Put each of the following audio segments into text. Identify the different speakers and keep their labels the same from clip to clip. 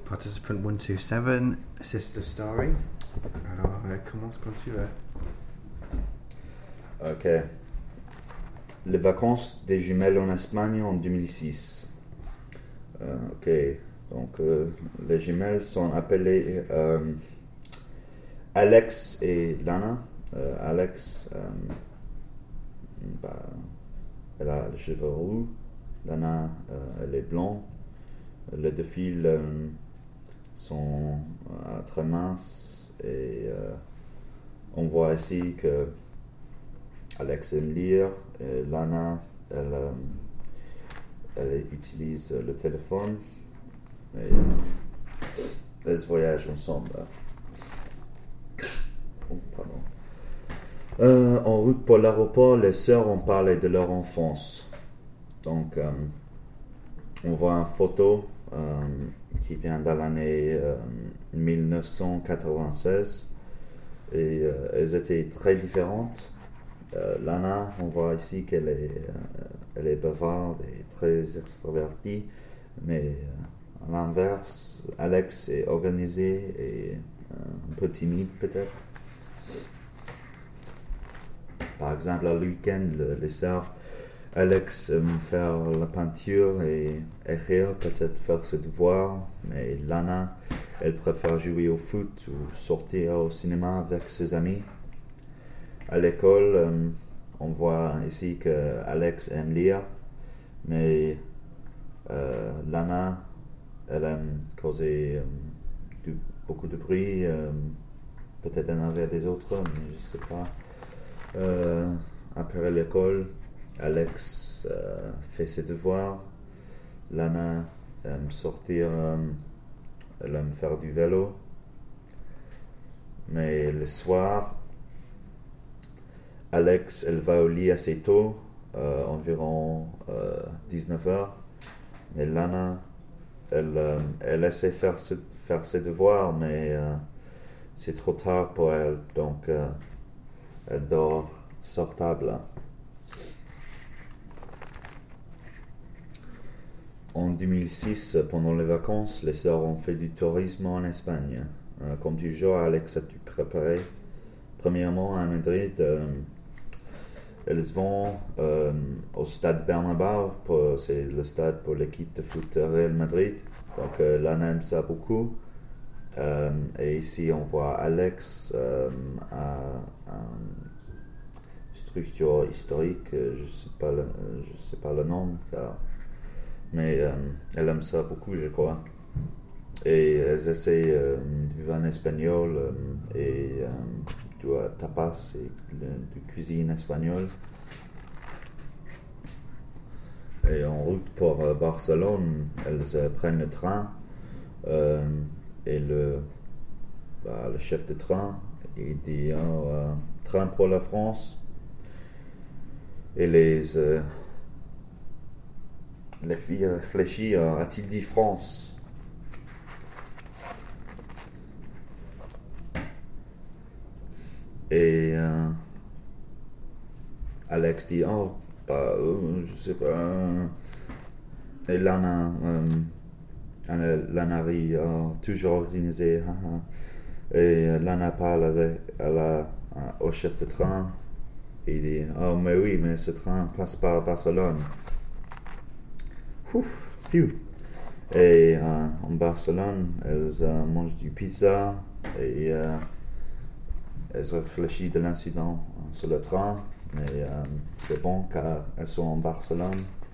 Speaker 1: Participant 127, Sister Story. Alors, commence quand tu veux.
Speaker 2: Ok. Les vacances des jumelles en Espagne en 2006. Ok. Donc, les jumelles sont appelées Alex et Lana. Alex, elle a les cheveux roux. Lana, elle est blonde. Les deux filles sont très minces et on voit ici que Alex aime lire et Lana, elle utilise le téléphone et elles voyagent ensemble. En route pour l'aéroport, les sœurs ont parlé de leur enfance. Donc, on voit une photo qui vient de l'année 1996 et elles étaient très différentes. Lana, on voit ici qu'elle est bavarde et très extravertie, mais à l'inverse, Alex est organisé et un peu timide peut-être. Par exemple, le week-end, les sœurs, Alex aime faire la peinture et écrire, peut-être faire ses devoirs, mais Lana, elle préfère jouer au foot ou sortir au cinéma avec ses amis. À l'école, on voit ici que Alex aime lire, mais Lana, elle aime causer beaucoup de bruit, peut-être en envers des autres, mais je ne sais pas. Après l'école, Alex fait ses devoirs. Lana aime sortir, elle aime faire du vélo. Mais le soir, Alex, elle va au lit assez tôt, environ 19h. Mais Lana, elle essaie de faire ses devoirs, mais c'est trop tard pour elle. Donc, elle dort sur table. En 2006, pendant les vacances, les sœurs ont fait du tourisme en Espagne. Comme toujours, Alex a tout préparé. Premièrement, à Madrid, elles vont au stade Bernabéu. C'est le stade pour l'équipe de foot Real Madrid. Donc, Lana aime ça beaucoup. Et ici, on voit Alex à structure historique. Je sais pas le nom, mais elle aime ça beaucoup, je crois. Et elles essaient du vin espagnol et du tapas et de cuisine espagnole. Et en route pour Barcelone, elles prennent le train et le chef de train il dit train pour la France. Et les filles réfléchissent, a-t-il dit France? Et Alex dit je sais pas. Et Lana rit toujours organisé. Et Lana parle au chef de train. Et il dit mais oui, mais ce train passe par Barcelone. Et en Barcelone, elles mangent du pizza et elles réfléchissent de l'incident sur le train, mais c'est bon car elles sont en Barcelone.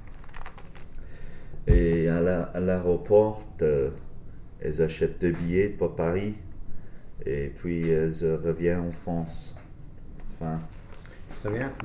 Speaker 2: Et à l'aéroport, elles achètent 2 billets pour Paris et puis elles reviennent en France. Enfin,
Speaker 1: Très bien.